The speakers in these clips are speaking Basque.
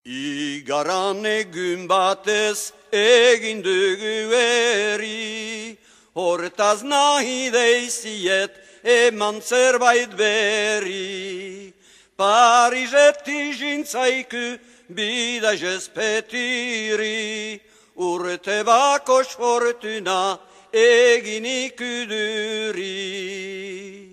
Igaran egun batez egin dugu eri, hortaz nahi deiziet eman zerbait berri. Parizetti jintzaiku bidazez petiri, urte bakos fortuna egin ikuduri.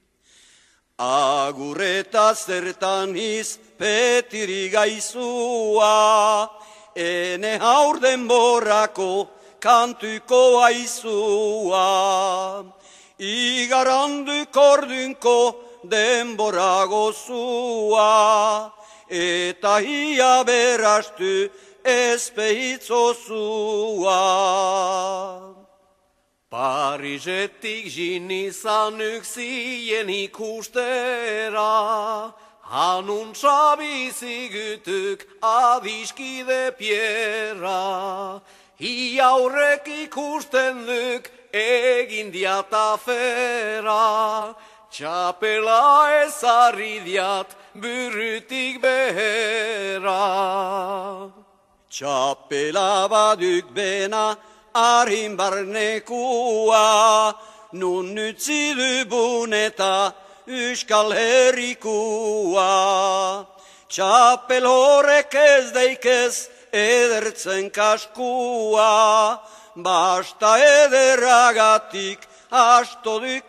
Agurreta zertan iz petiri gaizua, ene haur denborako kantuko aizua. Igarandu kordunko denbora gozua, eta ia berastu espehitzozua. Parizetik jinizan yksien ikustera, hanuntza bizigütük adiskide piera. Iaurrek ikusten duk egin diatafera, txapela ezarri diat burutik behera. Txapela baduk bena arhin barnekua, nun utzi dubun eta Euskal Herrikua. Txapel horrek ez daikez edertzen kaskua, basta ederagatik asto duk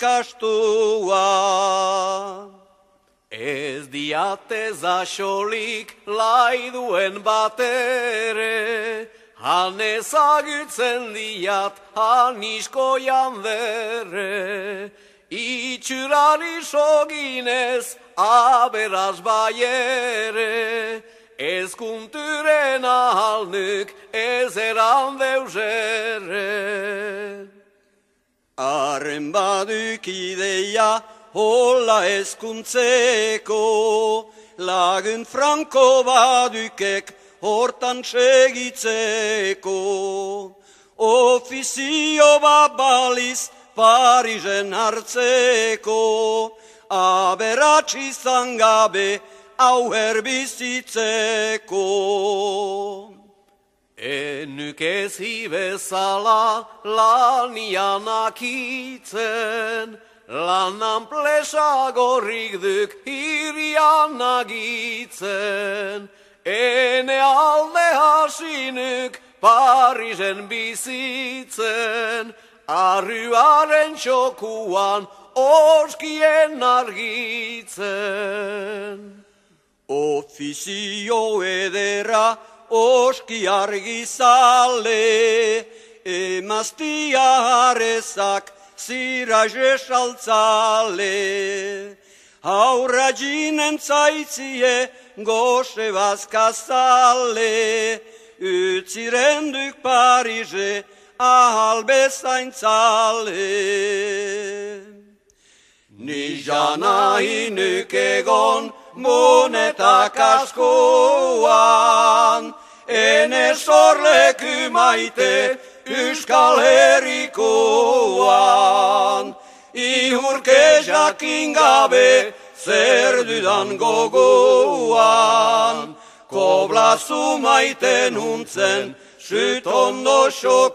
astua. Ez diate zaxolik laiduen batere, han ezagutzen diat hanisko jandere. Itxurari soginez aberaz baiere, ezkunturen ahalnuk ez eran deusere. Arren baduk ideia hola ezkuntzeko, lagun franko badukek hortan segitzeko. Ofizio babaliz Parizen hartzeko, aberatsi zangabe auher bizitzeko. Enuk ez bezala lanian akitzen, lanan plesa gorrik duk hirian agitzen. Ene alde hasinuk Parizen bizitzen, arruaren txokuan oskien argitzen. Ofizio edera oski argizale, emaztia harezak ziraje saltzale. Haurra jinen zaitzie goxe bazkazale, utziren duk Parize ahal bezaintzale. Ni jana hinuk egon monetak askoan, ene sorleku maite Euskal Herrikoan. Ihurke jakin gabe zer dudan gogoan, koblazu maite nuntzen süt ondo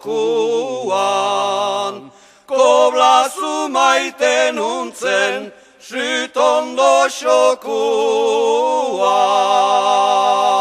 xokuan. Koblazu maite nuntzen süt ondo xokuan.